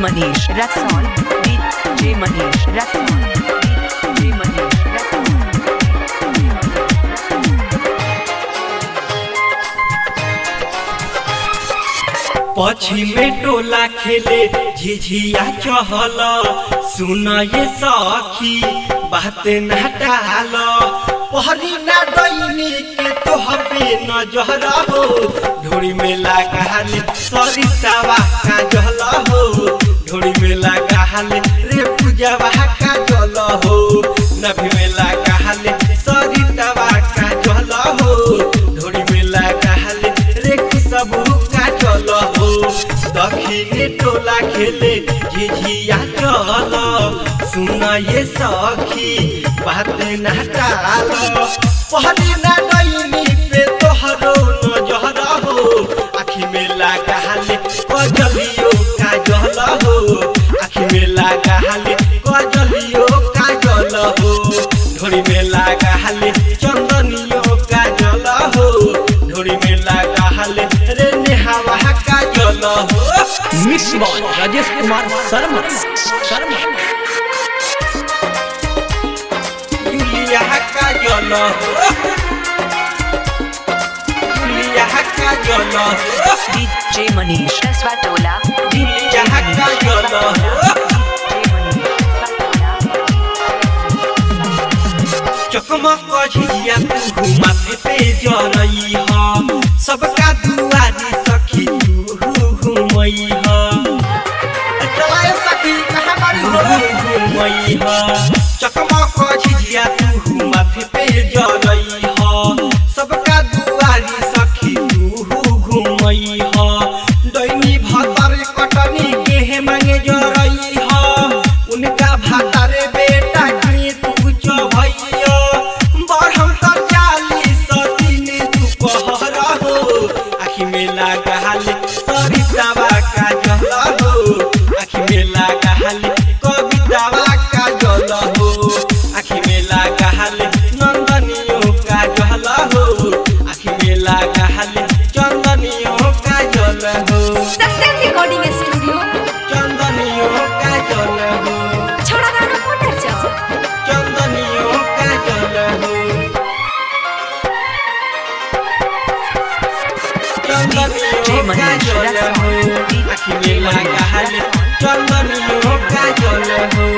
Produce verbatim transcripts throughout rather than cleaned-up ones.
Manish Raxon, D J Manish Raxon, D J Manish Raxon. पश्चिमे टोला खेले झिझिया चहल सुन ये सखी बात न टाल पहरी ना डईनी के तोहबे नजर हो ढोरी में लगाल सरितावा का जल हो ढोरी में लगाल रे पूजावा का जल हो नभी में लगाल सरितावा का जल हो ढोरी में लगाल रे खुशबू का जल हो दक्षिणी टोला खेले झिझिया चल सुन ये सखी बात न टाल पहली ना डईनी पे तोहरो नजर हो आखी में लगाल कजलियो का जल हो आखी में लगाल कजलियो का जल हो ढोरी में लगाल चंदनियो का जल हो ढोरी में लगाल रे नेहावा का जल हो मिक्स बॉय राजेश कुमार शर्मा शर्मा जुलिया का जल हो जुलिया का जल हो D J Manish Raswatola, D J जुलिया का जल हो चकमक झिझिया तू माथे पे जरई ह सबका दुआरी सखी तू घुमई ह चलाए सखी कहां बड़ी हो घुमई ह चकमक झिझिया तू माथे पे जरई ह सबका दुआरी सखी तू घुमई ह दैनी भतर कटनी के मांगे जरई ह उनका भातारे बेटा के तू चभैया बढ़म तर चालीस दिन दुपहर हो आखी में लगाल सरितावा का जल हो आखी में लगाल कवितावा का जल हो आखी में लगाल नंदनियों का जल हो आखी में लगाल चंदनियों का जल हो सक्सेस रिकॉर्डिंग स्टूडियो चंदनियों का जल हो छोड़ा गाना मोटर जाओ चंदनियों का जल हो चंदनियों का जल हो आखी में लगाल चंदनियों का जल हो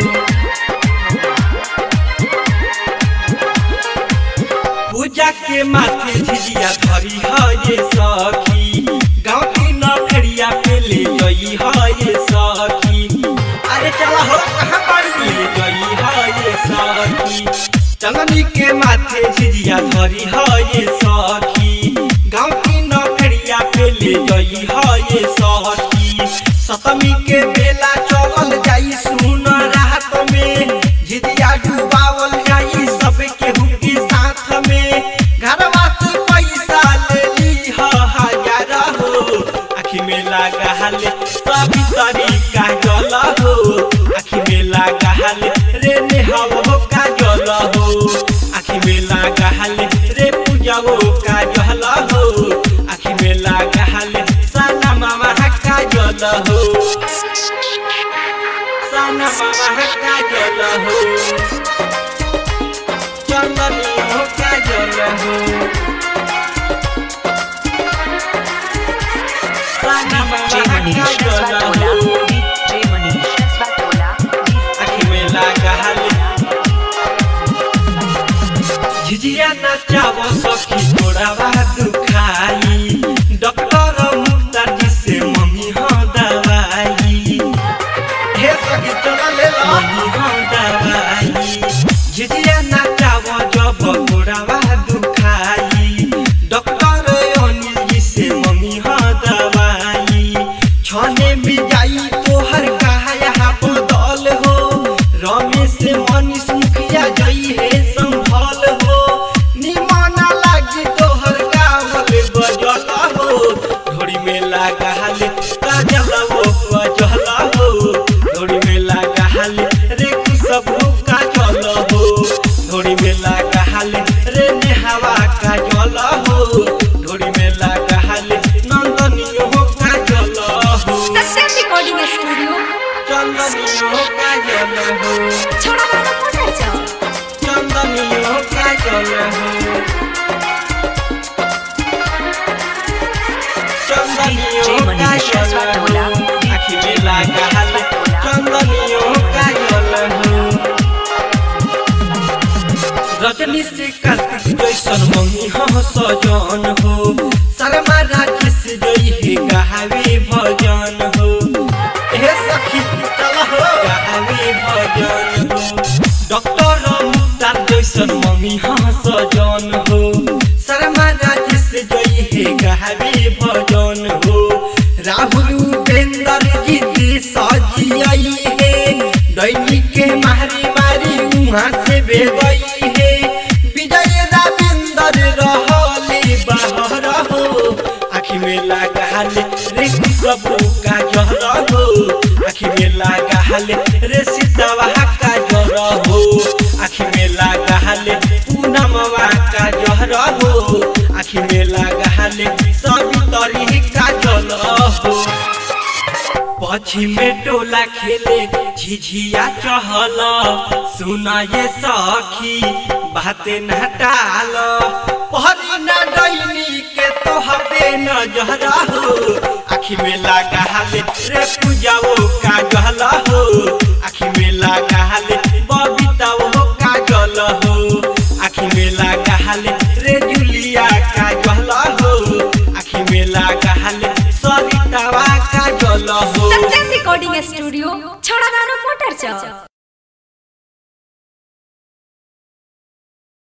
पूजा के माथे झिझिया धरी है ये सखी गाँव की नौकरिया पे ले गई है ये सखी अरे चला हो कहाँ पर ले गई है ये सखी चंदनी के माथे झिझिया धरी है ये सखी गाँव की नौकरिया पे ले गई है ये सखी सतमी के बेला चलल जाई सुन रात में झिझिया डुबावल जाई सब केहू के साथ में घरवा से पैसा ले ली हजार हो आखी में लगाल सभी तरीका जल हो आखी में लगाल रे नेहावो का जल हो आखी में लगाल रे पूजावो का जल हो आखी में लगाल साना मामा का जल हो साना मामा का जल हो चंदनियों का जल हो साना J मामा का Manish जल Raswatola, हो D J Manish Raswatola, आखी में लगाल झिझिया नचाव सखी थोड़ा दुखाई डॉक्टर मुक्तार जी से मम्मी हो दवाई हे सखी चला ले लो मम्मी हो दवाई झिझिया नचाव जब थोड़ा दुखाई डॉक्टर अनिल जी से मम्मी हो दवाई छने भी जाई तोहर कहा यहाँ बदल हो रमेश से मनीष मुखिया जई है संभल हो निमन लागी तोहर गावल बजल हो ढोरी में लगाल काजल वो बजल हो ढोरी में लगाल रे खुशबू का जल हो ढोरी में लगाल रे नेहावा का जल हो ढोरी में लगाल नंदनियों का जल हो सक्सेस रिकॉर्डिंग स्टूडियो काजल हो आखी में लागल चंदनियों काजल हो रजनी से कार्तिक जैसन मंगी हो सजन हो शर्मा राजेश जई है गावे भजन हो हे सखी चल हो गावे भजन हो डॉक्टर मुक्तार जैसन मंगी हो सजन हो शर्मा राजेश जई है गावे भजन हो राहुल उपेंद्र जी सजी आई है दैनिक के मारी मारी वहाँ से बेदई है विजय रविंदर रहले बाहर हो आखी में लागल रे सब का जहर हो आखी में लागल रे सीतावा का जहर हो आखी में लागल पूनमवा का जहर हो आखी में लागल सवितरी का जल हो पछी में टोला खेले झिझिया चहल सुना ये सखी बातें न टाल पहरी न डैनी के तो हबे न जहरा हो आखी में लागल रे पूजाओ का जहल हो आखी में लागल बबीताओ का जल हो आखी में लागल रे जुलिया का जहल हो आखी में लागल सरितावा का जल हो Satyam recording studio Chhada motor चौक।